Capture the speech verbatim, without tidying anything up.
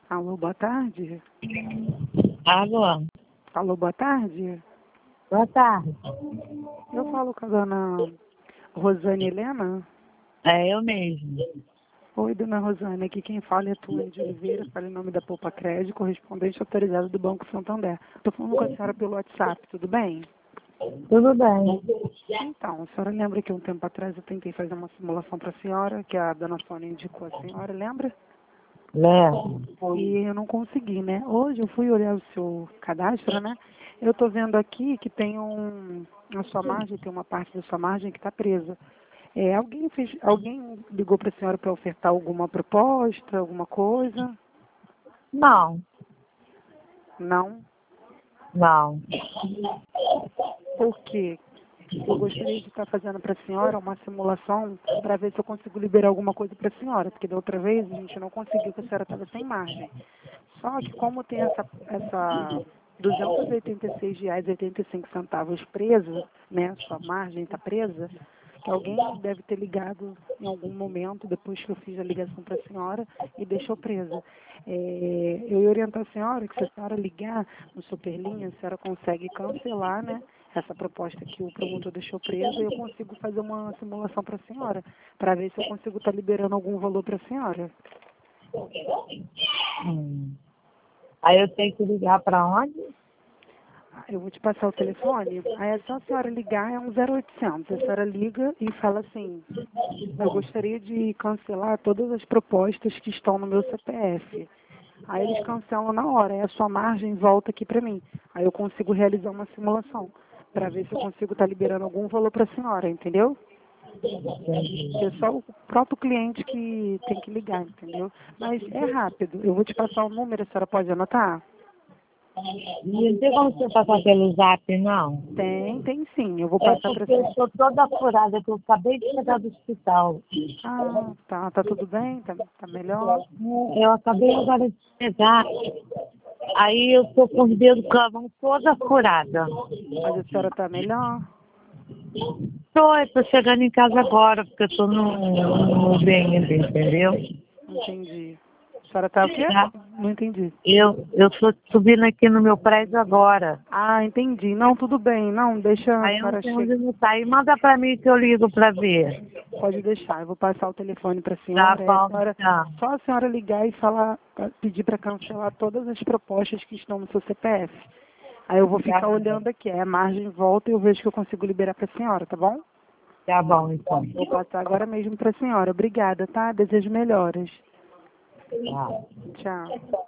Alô, boa tarde. Alô, Alô, boa tarde. boa tarde. Eu falo com a dona Rosane Helena. É eu mesmo. Oi, dona Rosane, aqui quem fala é a Tuane de Oliveira, fala em nome da Poupa Crédito, correspondente autorizado do Banco Santander. Estou falando com a senhora pelo WhatsApp, tudo bem? Tudo bem. Então, a senhora lembra que um tempo atrás eu tentei fazer uma simulação para a senhora, que a dona Sônia indicou a senhora, lembra? Léo, E eu não consegui, né? Hoje eu fui olhar o seu cadastro, né? Eu tô vendo aqui que tem um, a sua margem, tem uma parte da sua margem que está presa. É, alguém fez, alguém ligou para a senhora para ofertar alguma proposta, alguma coisa? não, Não? não. Por quê? Eu gostaria de estar fazendo para a senhora uma simulação para ver se eu consigo liberar alguma coisa para a senhora, porque da outra vez a gente não conseguiu, porque a senhora estava sem margem. Só que como tem essa, essa duzentos e oitenta e seis reais e oitenta e cinco centavos presa, né, sua margem está presa, que alguém deve ter ligado em algum momento, depois que eu fiz a ligação para a senhora, e deixou presa. É, eu ia orientar a senhora que se a senhora ligar no Superlinha, a senhora consegue cancelar, né, essa proposta que o promotor deixou presa, e eu consigo fazer uma simulação para a senhora, para ver se eu consigo estar liberando algum valor para a senhora. Hum. Aí eu tenho que ligar para onde? Eu vou te passar o telefone, aí é só a senhora ligar, é um zero oitocentos. A senhora liga e fala assim, eu gostaria de cancelar todas as propostas que estão no meu C P F. Aí eles cancelam na hora, aí a sua margem volta aqui para mim. Aí eu consigo realizar uma simulação, para ver se eu consigo estar liberando algum valor para a senhora, entendeu? Que é só o próprio cliente que tem que ligar, entendeu? Mas é rápido, eu vou te passar o número, a senhora pode anotar? Não tem como você passar pelo zap, não? Tem, tem sim, eu vou É passar para a porque eu senhora. estou toda furada, que eu acabei de chegar do hospital. Ah, tá, tá tudo bem? Tá, tá melhor? Eu acabei agora de chegar. Aí eu estou com os dedos com a mão toda furada. Mas a senhora tá melhor? Estou, estou chegando em casa agora, porque eu estou no, no bem ainda, entendeu? Entendi. A senhora tá o quê? Tá? Não entendi. Eu eu estou subindo aqui no meu prédio agora. Ah, entendi. Não, tudo bem. Não, deixa a Aí eu não senhora sei chegar. onde não está. E manda para mim que eu ligo para ver. Pode deixar. Eu vou passar o telefone para a Tá senhora. Aí a bom, senhora, tá. só a senhora ligar e falar, pedir para cancelar todas as propostas que estão no seu C P F. Aí eu vou Tá ficar bom, olhando aqui. Aí a margem volta e eu vejo que eu consigo liberar para a senhora, tá bom? tá bom então. Vou passar agora mesmo para a senhora. Obrigada, tá? Desejo melhoras. Tá. Tchau.